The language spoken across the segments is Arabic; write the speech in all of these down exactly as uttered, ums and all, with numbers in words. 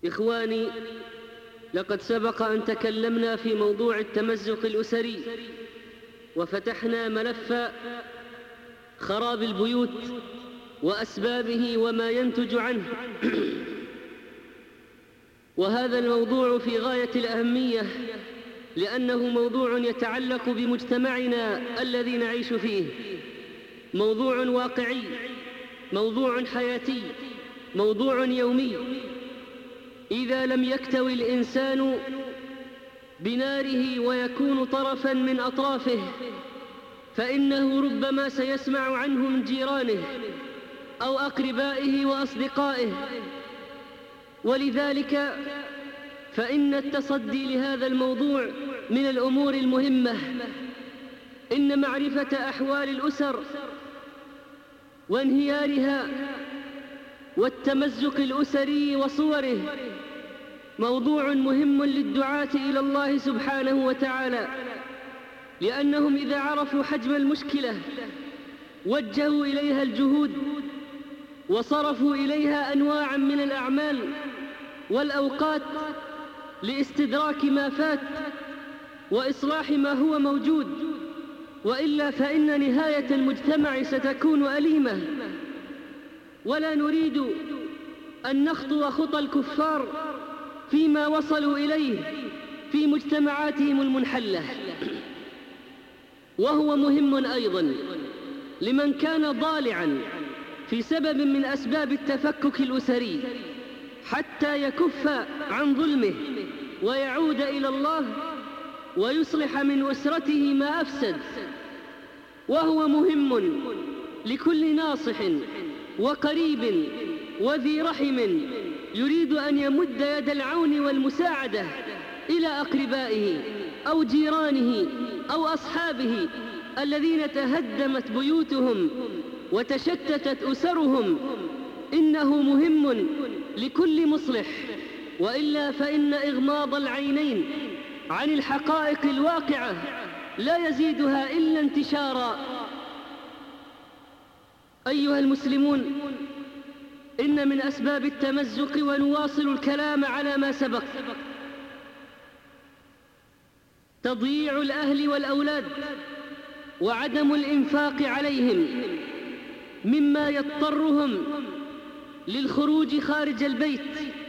إخواني، لقد سبق أن تكلمنا في موضوع التمزق الأسري، وفتحنا ملف خراب البيوت وأسبابه وما ينتج عنه. وهذا الموضوع في غاية الأهمية، لأنه موضوع يتعلق بمجتمعنا الذي نعيش فيه، موضوع واقعي، موضوع حياتي، موضوع يومي. إذا لم يكتوي الإنسان بناره ويكون طرفاً من أطرافه، فإنه ربما سيسمع عنه من جيرانه أو أقربائه وأصدقائه. ولذلك فإن التصدي لهذا الموضوع من الأمور المهمة. إن معرفة أحوال الأسر وانهيارها والتمزق الأسري وصوره موضوع مهم للدعاة إلى الله سبحانه وتعالى، لأنهم إذا عرفوا حجم المشكلة وجهوا إليها الجهود وصرفوا إليها أنواعاً من الأعمال والأوقات لاستدراك ما فات وإصلاح ما هو موجود. وإلا فإن نهاية المجتمع ستكون أليمة، ولا نريد أن نخطو خطى الكفار فيما وصلوا إليه في مجتمعاتهم المنحلة. وهو مهم أيضاً لمن كان ضالعاً في سبب من أسباب التفكك الأسري، حتى يكف عن ظلمه ويعود إلى الله ويصلح من أسرته ما أفسد. وهو مهم لكل ناصح وقريب وذي رحم يريد أن يمد يد العون والمساعدة إلى أقربائه أو جيرانه أو أصحابه الذين تهدمت بيوتهم وتشتتت أسرهم. إنه مهم لكل مصلح، وإلا فإن إغماض العينين عن الحقائق الواقعة لا يزيدها إلا انتشارا. أيها المسلمون، إن من أسباب التمزق، ونواصل الكلام على ما سبق، تضييع الأهل والأولاد وعدم الإنفاق عليهم، مما يضطرهم للخروج خارج البيت.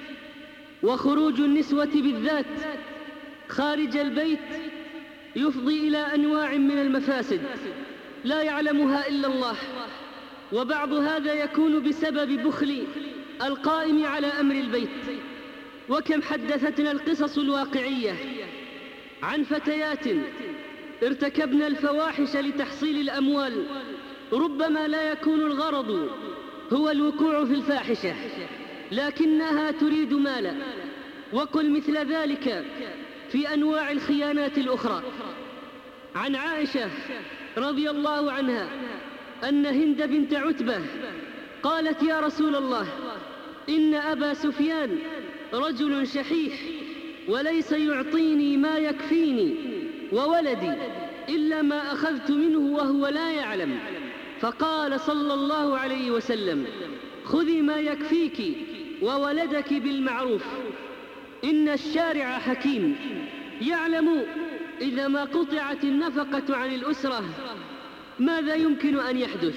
وخروج النسوة بالذات خارج البيت يفضي إلى أنواع من المفاسد لا يعلمها إلا الله. وبعض هذا يكون بسبب بخل القائم على أمر البيت. وكم حدثتنا القصص الواقعية عن فتيات ارتكبن الفواحش لتحصيل الأموال، ربما لا يكون الغرض هو الوقوع في الفاحشة، لكنها تريد مالا. وقل مثل ذلك في أنواع الخيانات الأخرى. عن عائشة رضي الله عنها أن هند بنت عتبة قالت: يا رسول الله، إن أبا سفيان رجل شحيح، وليس يعطيني ما يكفيني وولدي إلا ما أخذت منه وهو لا يعلم. فقال صلى الله عليه وسلم: خذي ما يكفيك وولدك بالمعروف. إن الشارع حكيم يعلم إذا ما قطعت النفقة عن الأسرة ماذا يمكن أن يحدث.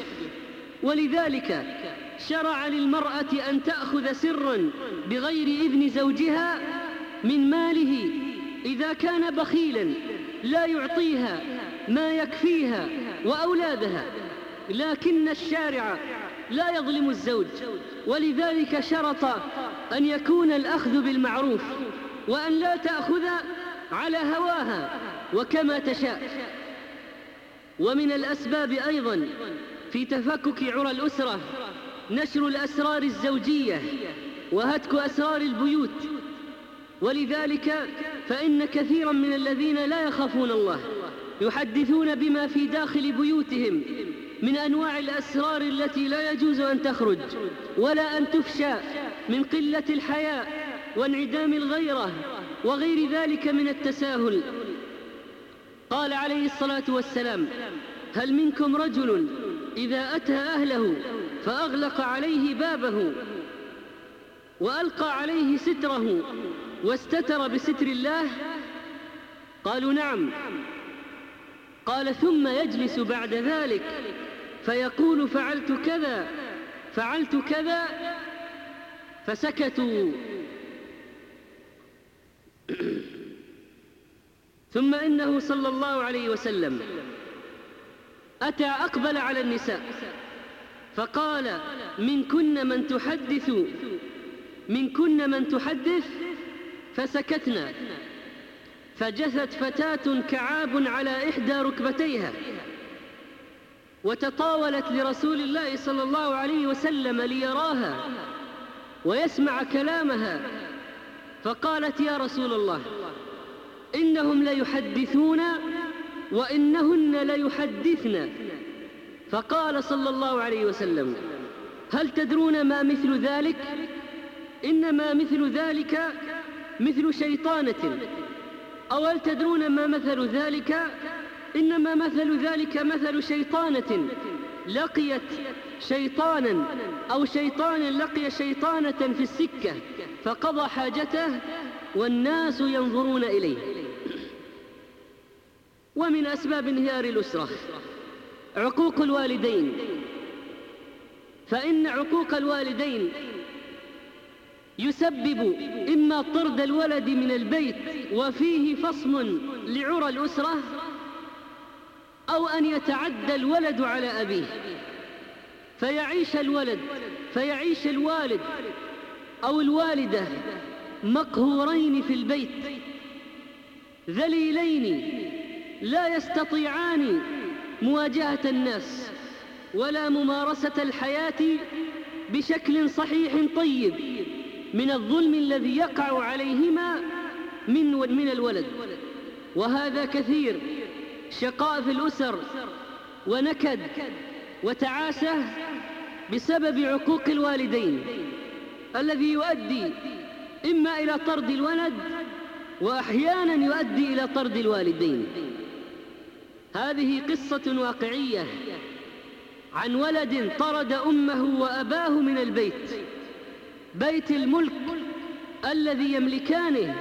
ولذلك شرع للمرأة أن تأخذ سرا بغير إذن زوجها من ماله إذا كان بخيلا لا يعطيها ما يكفيها وأولادها. لكن الشارع لا يظلم الزوج، ولذلك شرط أن يكون الأخذ بالمعروف، وأن لا تأخذ على هواها وكما تشاء. ومن الأسباب أيضا في تفكك عرى الأسرة نشر الأسرار الزوجية وهتك أسرار البيوت. ولذلك فإن كثيرا من الذين لا يخافون الله يحدثون بما في داخل بيوتهم من أنواع الأسرار التي لا يجوز أن تخرج ولا أن تفشى، من قلة الحياء وانعدام الغيرة وغير ذلك من التساهل. قال عليه الصلاة والسلام: هل منكم رجل إذا أتى أهله فأغلق عليه بابه وألقى عليه ستره واستتر بستر الله؟ قالوا نعم. قال ثم يجلس بعد ذلك فيقول فعلت كذا فعلت كذا، فسكتوا. ثم إنه صلى الله عليه وسلم أتى أقبل على النساء فقال من كن من تحدث من كن من تحدث فسكتنا، فجثت فتاة كعاب على إحدى ركبتيها وتطاولت لرسول الله صلى الله عليه وسلم ليراها ويسمع كلامها، فقالت يا رسول الله إنهم ليحدثون وإنهن ليحدثن. فقال صلى الله عليه وسلم هل تدرون ما مثل ذلك؟ إنما مثل ذلك مثل شيطانة. أو هل تدرون ما مثل ذلك؟ إنما مثل ذلك مثل شيطانة لقيت شيطانا أو شيطان لقي شيطانة في السكة فقضى حاجته والناس ينظرون إليه. ومن أسباب انهيار الأسرة عقوق الوالدين، فإن عقوق الوالدين يسبب إما طرد الولد من البيت وفيه فصم لعرى الأسرة، أو أن يتعدى الولد على أبيه فيعيش الولد فيعيش الوالد أو الوالدة مقهورين في البيت ذليلين لا يستطيعان مواجهة الناس ولا ممارسة الحياة بشكل صحيح طيب من الظلم الذي يقع عليهما من من الولد. وهذا كثير، شقاء في الأسر ونكد وتعاسة بسبب عقوق الوالدين الذي يؤدي إما إلى طرد الولد وأحيانا يؤدي إلى طرد الوالدين. هذه قصة واقعية عن ولد طرد أمه وأباه من البيت، بيت الملك الذي يملكانه،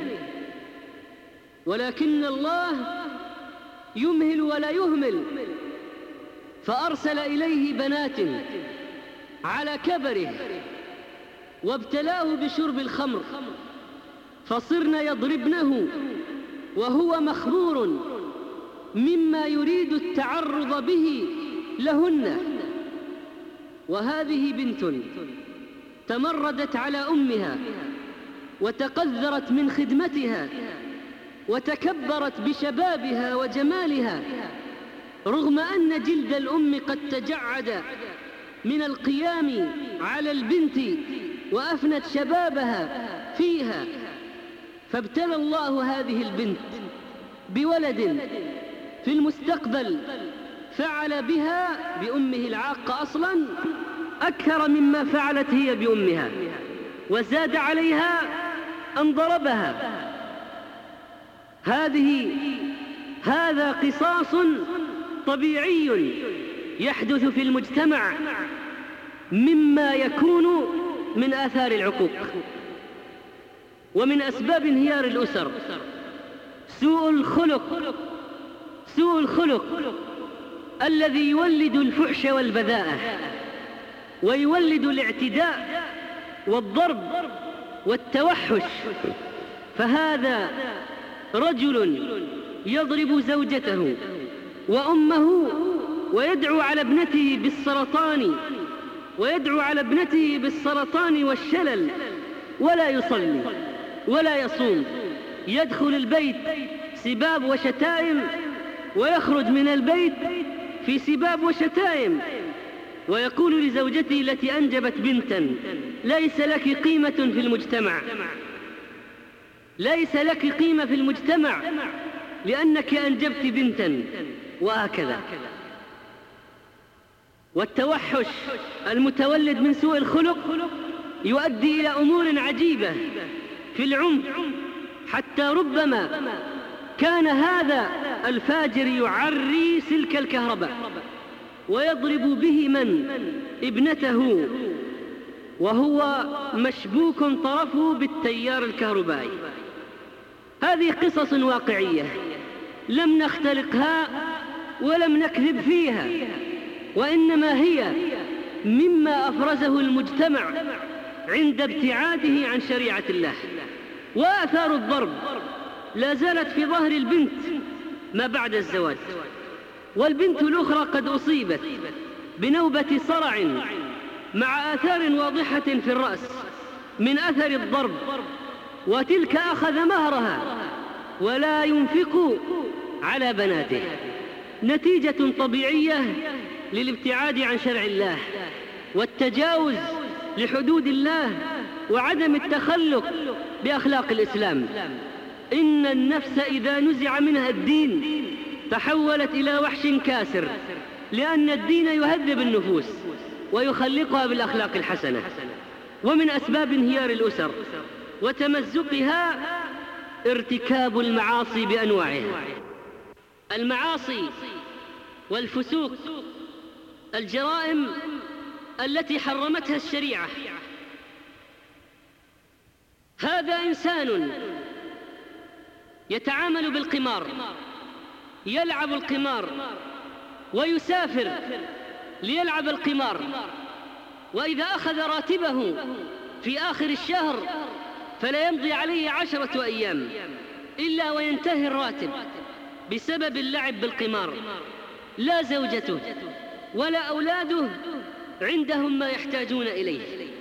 ولكن الله يمهل ولا يهمل، فأرسل إليه بنات على كبره وابتلاه بشرب الخمر فصرن يضربنه وهو مخمور مما يريد التعرض به لهن. وهذه بنت تمردت على أمها وتقذرت من خدمتها وتكبرت بشبابها وجمالها، رغم أن جلد الأم قد تجعد من القيام على البنت وأفنت شبابها فيها. فابتلى الله هذه البنت بولد في المستقبل فعل بها بأمه العاقة أصلا أكثر مما فعلت هي بأمها، وزاد عليها أن ضربها. هذه هذا قصاص طبيعي يحدث في المجتمع مما يكون من آثار العقوق. ومن أسباب انهيار الأسر سوء الخلق سوء الخلق الذي يولد الفحش والبذاءة ويولد الاعتداء والضرب والتوحش. فهذا رجل يضرب زوجته وأمه ويدعو على ابنته بالسرطان ويدعو على ابنته بالسرطان والشلل، ولا يصلي ولا يصوم، يدخل البيت سباب وشتائم ويخرج من البيت في سباب وشتائم، ويقول لزوجته التي أنجبت بنتا ليس لك قيمة في المجتمع، ليس لك قيمة في المجتمع لأنك أنجبت بنتا، وهكذا. والتوحش المتولد من سوء الخلق يؤدي إلى أمور عجيبة في العنف، حتى ربما كان هذا الفاجر يعري سلك الكهرباء ويضرب به من ابنته وهو مشبوك طرفه بالتيار الكهربائي. هذه قصص واقعية لم نختلقها ولم نكذب فيها، وإنما هي مما أفرزه المجتمع عند ابتعاده عن شريعة الله. وآثار الضرب لا زالت في ظهر البنت ما بعد الزواج، والبنت الأخرى قد أصيبت بنوبة صرع مع آثار واضحة في الرأس من أثر الضرب، وتلك أخذ مهرها ولا ينفق على بناته، نتيجة طبيعية للابتعاد عن شرع الله والتجاوز لحدود الله وعدم التخلق بأخلاق الإسلام. إن النفس إذا نزع منها الدين تحولت إلى وحش كاسر، لأن الدين يهذب النفوس ويخلقها بالأخلاق الحسنة. ومن أسباب انهيار الأسر وتمزقها ارتكاب المعاصي بأنواعها. المعاصي والفسوق، الجرائم التي حرمتها الشريعة. هذا إنسان يتعامل بالقمار، يلعب القمار ويسافر ليلعب القمار، وإذا أخذ راتبه في آخر الشهر فلا يمضي عليه عشرة أيام إلا وينتهي الراتب بسبب اللعب بالقمار. لا زوجته ولا أولاده عندهم ما يحتاجون إليه.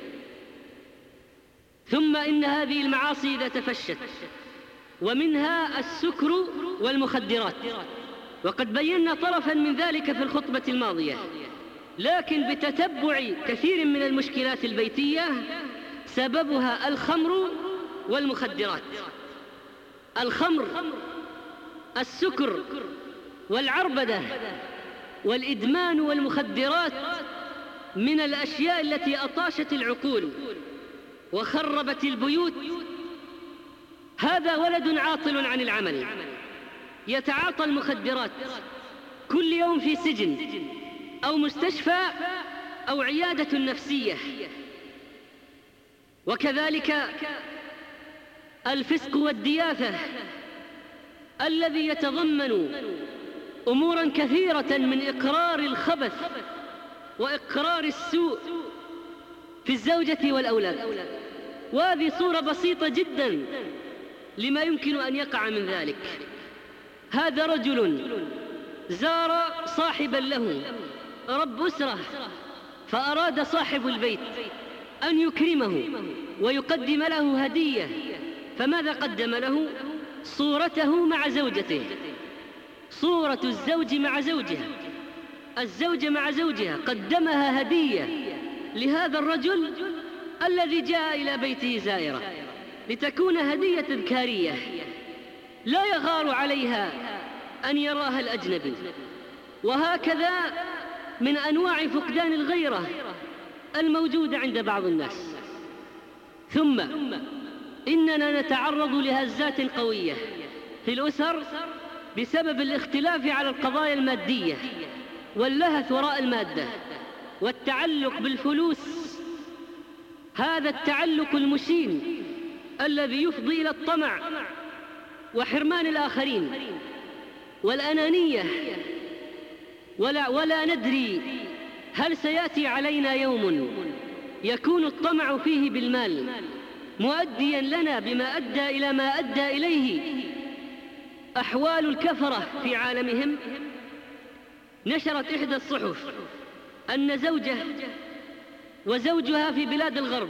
ثم إن هذه المعاصي إذا تفشت، ومنها السكر والمخدرات، وقد بينا طرفا من ذلك في الخطبة الماضية، لكن بتتبع كثير من المشكلات البيتية سببها الخمر والمخدرات. الخمر، السكر والعربدة والإدمان والمخدرات من الأشياء التي أطاشت العقول وخربت البيوت. هذا ولد عاطل عن العمل يتعاطى المخدرات كل يوم في سجن أو مستشفى أو عيادة نفسية. وكذلك الفسق والدياثة الذي يتضمن أمورا كثيرة من إقرار الخبث وإقرار السوء في الزوجة والأولاد. وهذه صورة بسيطة جدا لما يمكن أن يقع من ذلك. هذا رجل زار صاحبا له رب أسرة، فأراد صاحب البيت أن يكرمه ويقدم له هدية، فماذا قدم له؟ صورته مع زوجته، صورة الزوج مع زوجها، الزوجة مع زوجها، قدمها هدية لهذا الرجل الذي جاء إلى بيته زائرة لتكون هدية تذكارية لا يغار عليها أن يراها الأجنبي. وهكذا من أنواع فقدان الغيرة الموجودة عند بعض الناس. ثم إننا نتعرض لهزات قوية في الأسر بسبب الاختلاف على القضايا المادية واللهث وراء المادة والتعلق بالفلوس. هذا التعلق المشين الذي يفضي إلى الطمع وحرمان الآخرين والأنانية. ولا, ولا ندري هل سيأتي علينا يوم يكون الطمع فيه بالمال مؤديا لنا بما أدى إلى ما أدى إليه أحوال الكفرة في عالمهم. نشرت إحدى الصحف أن زوجة وزوجها في بلاد الغرب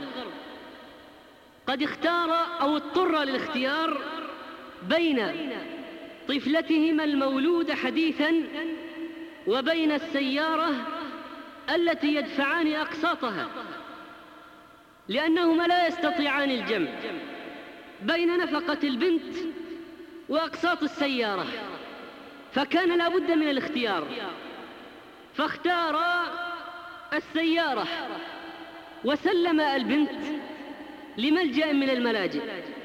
قد اختار أو اضطر للاختيار بين طفلتهما المولودة حديثا وبين السيارة التي يدفعان أقساطها، لأنهما لا يستطيعان الجمع بين نفقة البنت وأقساط السيارة، فكان لا بد من الاختيار، فاختار السيارة وسلم البنت لملجأ من الملاجئ.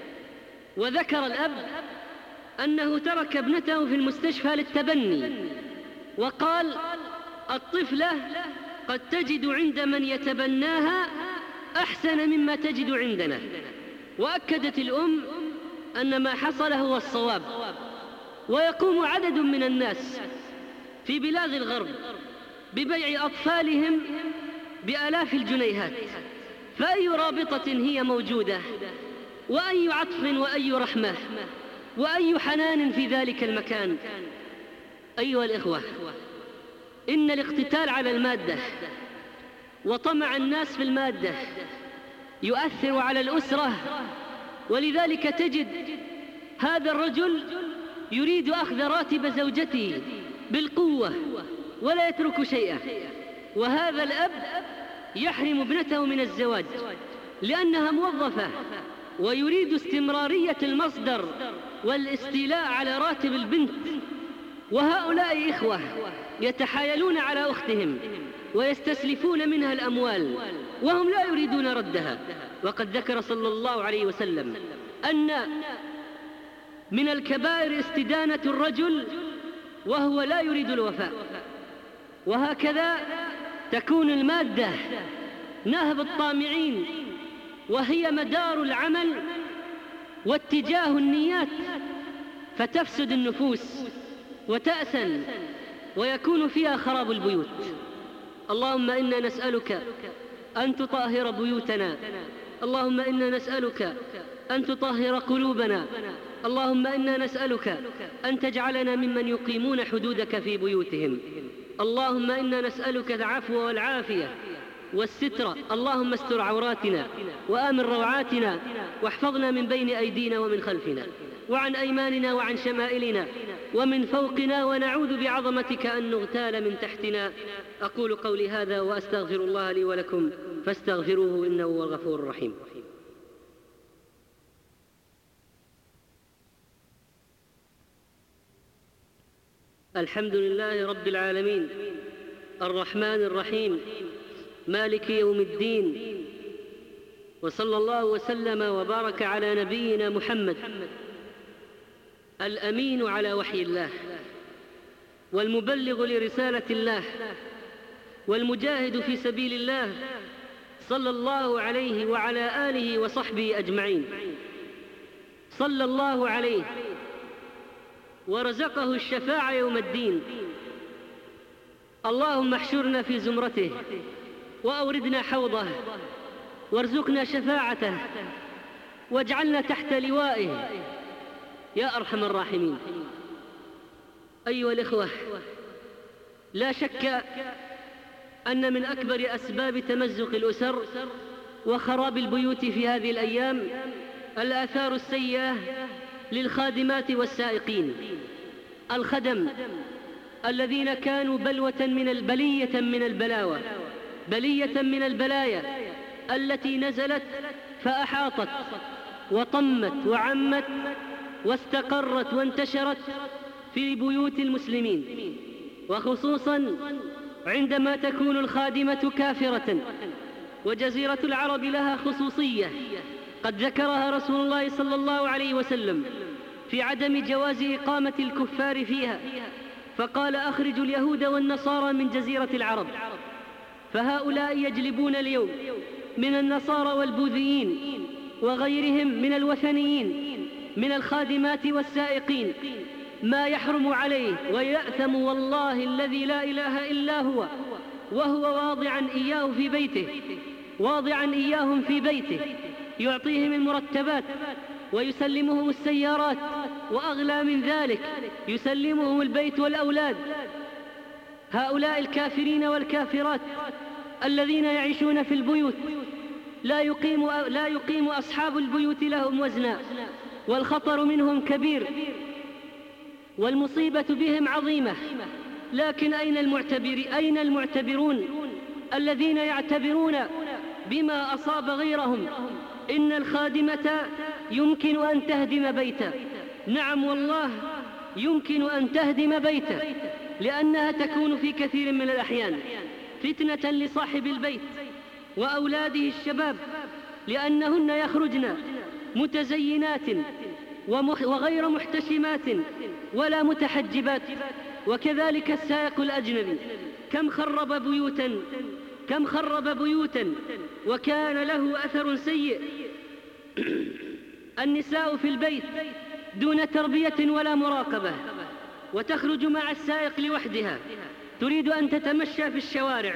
وذكر الأب أنه ترك ابنته في المستشفى للتبني، وقال: الطفلة قد تجد عند من يتبناها أحسن مما تجد عندنا. وأكدت الأم أن ما حصل هو الصواب. ويقوم عدد من الناس في بلاد الغرب ببيع أطفالهم بآلاف الجنيهات، فأي رابطة هي موجودة، وأي عطف وأي رحمة وأي حنان في ذلك المكان؟ أيها الإخوة، إن الاقتتال على المادة وطمع الناس في المادة يؤثر على الأسرة، ولذلك تجد هذا الرجل يريد أخذ راتب زوجته بالقوة ولا يترك شيئا، وهذا الأب يحرم ابنته من الزواج لأنها موظفة ويريد استمرارية المصدر والاستيلاء على راتب البنت. وهؤلاء إخوة يتحايلون على أختهم ويستسلفون منها الأموال وهم لا يريدون ردها. وقد ذكر صلى الله عليه وسلم أن من الكبائر استدانة الرجل وهو لا يريد الوفاء. وهكذا تكون المادة نهب الطامعين، وهي مدار العمل واتجاه النيات، فتفسد النفوس وتأسن ويكون فيها خراب البيوت. اللهم إنا نسألك أن تطهر بيوتنا، اللهم إنا نسألك أن تطهر قلوبنا، اللهم إنا نسألك أن تجعلنا ممن يقيمون حدودك في بيوتهم. اللهم إنا نسألك العفو والعافية والستر، اللهم استر عوراتنا وآمن روعاتنا، واحفظنا من بين أيدينا ومن خلفنا وعن أيماننا وعن شمائلنا ومن فوقنا، ونعوذ بعظمتك أن نغتال من تحتنا. أقول قولي هذا وأستغفر الله لي ولكم فاستغفروه إنه هو الغفور الرحيم. الحمد لله رب العالمين الرحمن الرحيم مالك يوم الدين، وصلى الله وسلم وبارك على نبينا محمد الأمين على وحي الله والمبلغ لرسالة الله والمجاهد في سبيل الله، صلى الله عليه وعلى آله وصحبه أجمعين. صلى الله عليه ورزقه الشفاعة يوم الدين. اللهم احشرنا في زمرته وأوردنا حوضه وارزقنا شفاعته واجعلنا تحت لوائه يا أرحم الراحمين. أيها الإخوة، لا شك أن من أكبر أسباب تمزق الأسر وخراب البيوت في هذه الأيام الآثار السيئة للخادمات والسائقين. الخدم الذين كانوا بلوة من البلية من البلاوى، بلية من البلايا التي نزلت فأحاطت وطمت وعمت واستقرت وانتشرت في بيوت المسلمين، وخصوصا عندما تكون الخادمة كافرة. وجزيرة العرب لها خصوصية قد ذكرها رسول الله صلى الله عليه وسلم في عدم جواز إقامة الكفار فيها، فقال: أخرجوا اليهود والنصارى من جزيرة العرب. فهؤلاء يجلبون اليوم من النصارى والبوذيين وغيرهم من الوثنيين من الخادمات والسائقين ما يحرم عليه ويأثم والله الذي لا إله إلا هو، وهو واضعا إياه في بيته واضعا إياهم في بيته يعطيهم المرتبات ويسلمهم السيارات، وأغلى من ذلك يسلمهم البيت والأولاد. هؤلاء الكافرين والكافرات الذين يعيشون في البيوت لا يقيم, لا يقيم أصحاب البيوت لهم وزنا، والخطر منهم كبير والمصيبة بهم عظيمة. لكن أين المعتبر أين المعتبرون الذين يعتبرون بما أصاب غيرهم؟ إن الخادمة يمكن أن تهدم بيته، نعم والله يمكن أن تهدم بيته، لأنها تكون في كثير من الأحيان فتنة لصاحب البيت وأولاده الشباب، لأنهن يخرجن متزينات وغير محتشمات ولا متحجبات. وكذلك السائق الأجنبي كم خرب بيوتا كم خرب بيوتا وكان له أثر سيء. النساء في البيت دون تربية ولا مراقبة، وتخرج مع السائق لوحدها تريد أن تتمشى في الشوارع،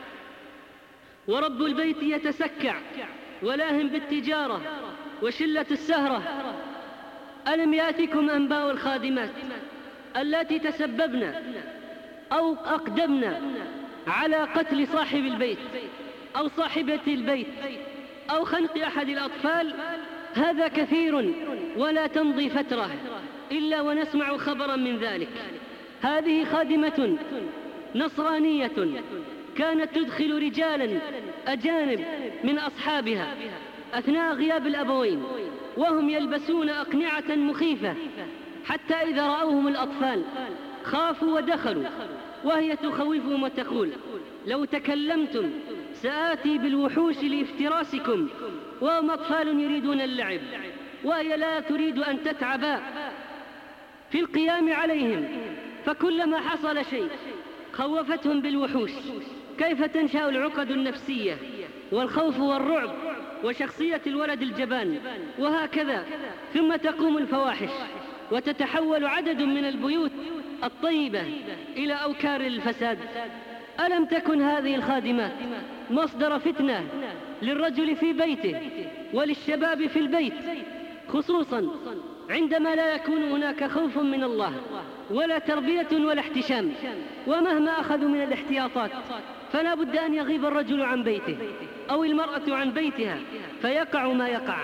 ورب البيت يتسكع ولاهٍ بالتجارة وشلة السهرة. ألم يأتكم أنباء الخادمات التي تسببن أو أقدمن على قتل صاحب البيت أو صاحبة البيت أو خنق أحد الأطفال؟ هذا كثير، ولا تمضي فترة إلا ونسمع خبرا من ذلك. هذه خادمة نصرانية كانت تدخل رجالا أجانب من أصحابها أثناء غياب الأبوين، وهم يلبسون أقنعة مخيفة، حتى إذا رأوهم الأطفال خافوا ودخلوا، وهي تخوفهم وتقول: لو تكلمتم سآتي بالوحوش لافتراسكم. وهم أطفال يريدون اللعب، وهي لا تريد أن تتعب في القيام عليهم، فكلما حصل شيء خوفتهم بالوحوش. كيف تنشأ العقد النفسية والخوف والرعب وشخصية الولد الجبان، وهكذا. ثم تقوم الفواحش، وتتحول عدد من البيوت الطيبة إلى أوكار الفساد. ألم تكن هذه الخادمات مصدر فتنة للرجل في بيته وللشباب في البيت، خصوصا عندما لا يكون هناك خوف من الله ولا تربية ولا احتشام؟ ومهما أخذوا من الاحتياطات فلا بد أن يغيب الرجل عن بيته أو المرأة عن بيتها فيقع ما يقع.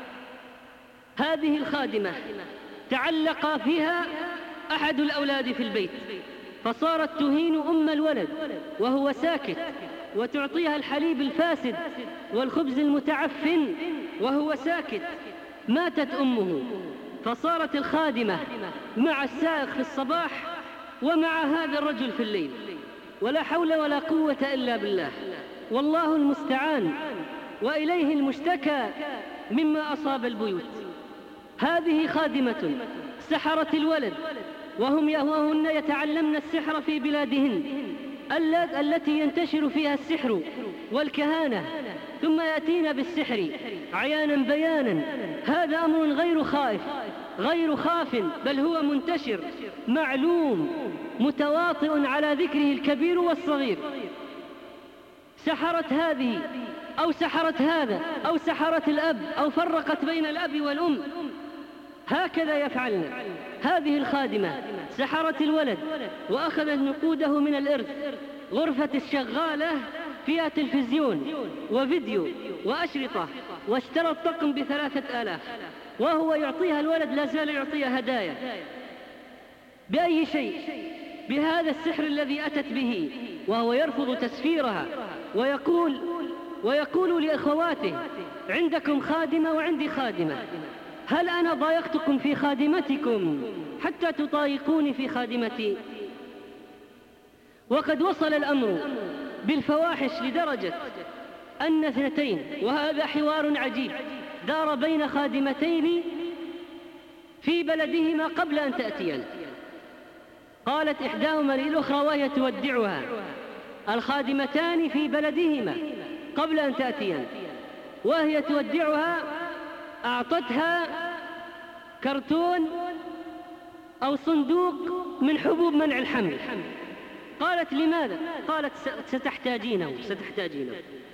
هذه الخادمة تعلق فيها أحد الأولاد في البيت، فصارت تهين أم الولد وهو ساكت، وتعطيها الحليب الفاسد والخبز المتعفن وهو ساكت. ماتت أمه، فصارت الخادمة مع السائق في الصباح ومع هذا الرجل في الليل، ولا حول ولا قوة إلا بالله. والله المستعان، وإليه المشتكى مما أصاب البيوت. هذه خادمة سحرت الولد، وهم وهن يتعلمن السحر في بلادهن التي ينتشر فيها السحر والكهانة، ثم يأتين بالسحر عيانا بيانا. هذا أمر غير خائف غير خاف، بل هو منتشر معلوم متواطئ على ذكره الكبير والصغير. سحرت هذه أو سحرت هذا أو سحرت الأب أو فرقت بين الأب والأم، هكذا يفعلن. هذه الخادمة سحرت الولد وأخذت نقوده من الإرث. غرفة الشغالة فيها تلفزيون وفيديو وأشرطة، واشترى الطقم بثلاثة آلاف، وهو يعطيها الولد لا زال يعطيها هدايا. بأي شيء؟ بهذا السحر الذي أتت به، وهو يرفض تسفيرها ويقول ويقول لأخواته: عندكم خادمة وعندي خادمة، هل أنا ضايقتكم في خادمتكم حتى تضايقوني في خادمتي؟ وقد وصل الأمر بالفواحش لدرجة أن اثنتين، وهذا حوار عجيب دار بين خادمتين في بلدهما قبل أن تأتيان. قالت إحداهما للأخرى وهي تودعها: الخادمتان في بلدهما قبل أن تأتيان، وهي تودعها أعطتها كرتون أو صندوق من حبوب منع الحمل. قالت: لماذا؟ قالت: ستحتاجينه ستحتاجينه.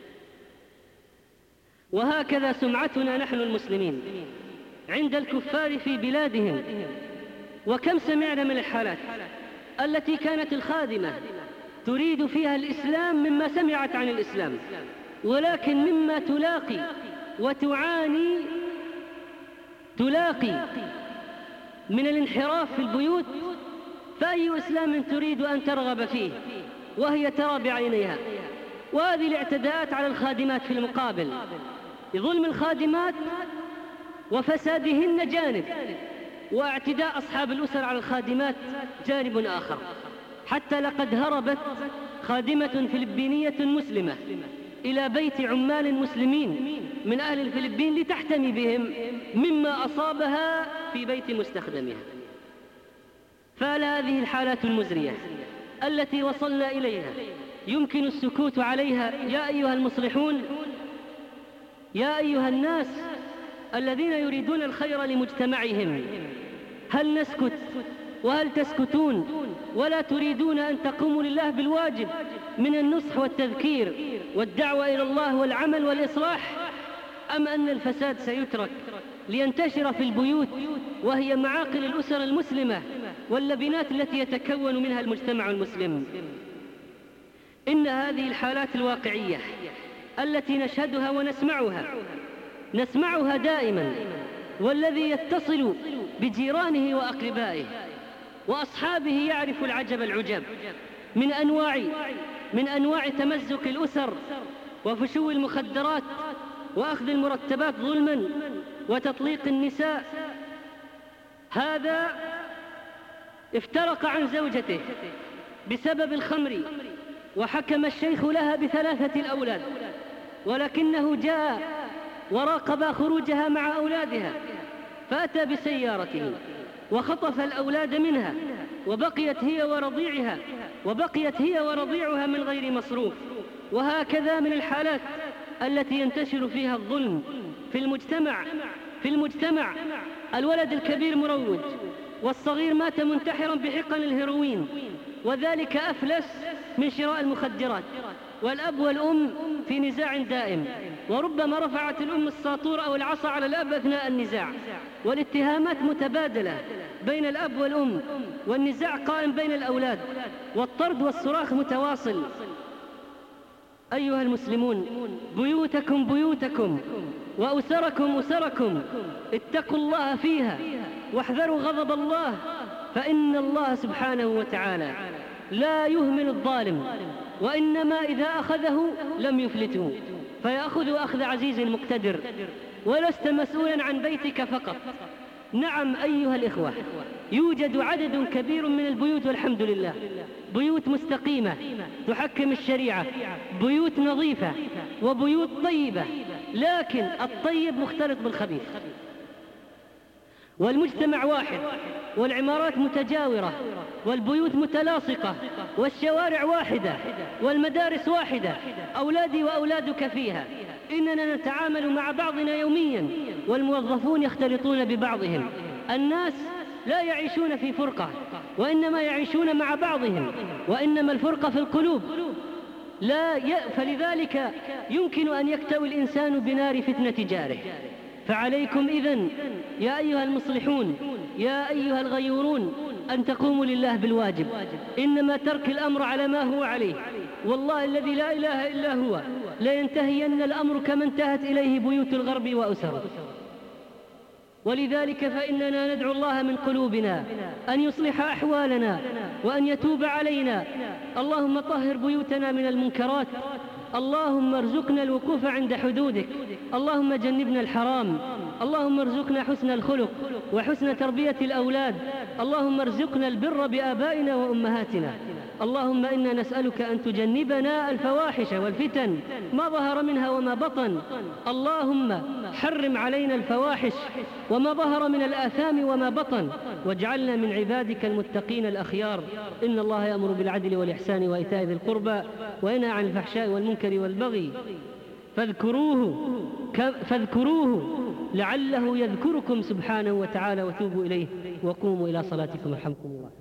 وهكذا سمعتنا نحن المسلمين عند الكفار في بلادهم. وكم سمعنا من الحالات التي كانت الخادمة تريد فيها الإسلام مما سمعت عن الإسلام، ولكن مما تلاقي وتعاني تلاقي من الانحراف في البيوت، فأي إسلام تريد أن ترغب فيه وهي ترى بعينيها؟ وهذه الاعتداءات على الخادمات في المقابل، ظلم الخادمات وفسادهن جانب، واعتداء أصحاب الأسر على الخادمات جانب آخر. حتى لقد هربت خادمة فلبينية مسلمة إلى بيت عمال مسلمين من أهل الفلبين لتحتمي بهم مما أصابها في بيت مستخدمها. فهذه الحالات المزرية التي وصلنا إليها يمكن السكوت عليها يا أيها المصلحون، يا أيها الناس الذين يريدون الخير لمجتمعهم، هل نسكت وهل تسكتون ولا تريدون أن تقوموا لله بالواجب من النصح والتذكير والدعوة إلى الله والعمل والإصلاح، أم أن الفساد سيترك لينتشر في البيوت وهي معاقل الأسر المسلمة واللبنات التي يتكون منها المجتمع المسلم؟ إن هذه الحالات الواقعية التي نشهدها ونسمعها نسمعها دائما، والذي يتصل بجيرانه وأقربائه وأصحابه يعرف العجب العجب من أنواع من أنواع تمزق الأسر وفشو المخدرات وأخذ المرتبات ظلما وتطليق النساء. هذا افترق عن زوجته بسبب الخمر، وحكم الشيخ لها بثلاثة الأولاد، ولكنه جاء وراقب خروجها مع أولادها، فأتى بسيارته وخطف الأولاد منها، وبقيت هي ورضيعها وبقيت هي ورضيعها من غير مصروف. وهكذا من الحالات التي ينتشر فيها الظلم في المجتمع في المجتمع الولد الكبير مروج، والصغير مات منتحرا بحقن الهيروين، وذلك أفلس من شراء المخدرات، والأب والأم في نزاع دائم، وربما رفعت الأم الساطور أو العصا على الأب أثناء النزاع، والاتهامات متبادلة بين الأب والأم، والنزاع قائم بين الأولاد، والطرد والصراخ متواصل. أيها المسلمون، بيوتكم بيوتكم وأسركم أسركم، اتقوا الله فيها واحذروا غضب الله، فإن الله سبحانه وتعالى لا يهمل الظالم، وإنما إذا أخذه لم يفلته، فيأخذ أخذ عزيز مقتدر. ولست مسؤولا عن بيتك فقط. نعم أيها الإخوة، يوجد عدد كبير من البيوت والحمد لله، بيوت مستقيمة تحكم الشريعة، بيوت نظيفة وبيوت طيبة، لكن الطيب مختلط بالخبيث. والمجتمع واحد، والعمارات متجاورة، والبيوت متلاصقة، والشوارع واحدة، والمدارس واحدة، أولادي وأولادك فيها. إننا نتعامل مع بعضنا يوميا، والموظفون يختلطون ببعضهم. الناس لا يعيشون في فرقة، وإنما يعيشون مع بعضهم، وإنما الفرقة في القلوب. لا ي... فلذلك يمكن أن يكتوي الإنسان بنار فتنة جاره. فعليكم إذن يا أيها المصلحون، يا أيها الغيورون، أن تقوموا لله بالواجب، إنما ترك الأمر على ما هو عليه. والله الذي لا إله إلا هو لينتهين الأمر كما انتهت إليه بيوت الغرب وأسره. ولذلك فإننا ندعو الله من قلوبنا أن يصلح أحوالنا وأن يتوب علينا. اللهم طهر بيوتنا من المنكرات، اللهم ارزقنا الوقوف عند حدودك، اللهم جنبنا الحرام، اللهم ارزقنا حسن الخلق وحسن تربية الأولاد، اللهم ارزقنا البر بآبائنا وأمهاتنا. اللهم إنا نسألك أن تجنبنا الفواحش والفتن ما ظهر منها وما بطن. اللهم حرم علينا الفواحش وما ظهر من الآثام وما بطن، واجعلنا من عبادك المتقين الأخيار. إن الله يأمر بالعدل والإحسان وإيتاء ذي القربى وينهى عن الفحشاء والمنكر والبغي، فاذكروه فاذكروه لعله يذكركم سبحانه وتعالى، وتوبوا إليه وقوموا إلى صلاتكم. يرحمكم الله.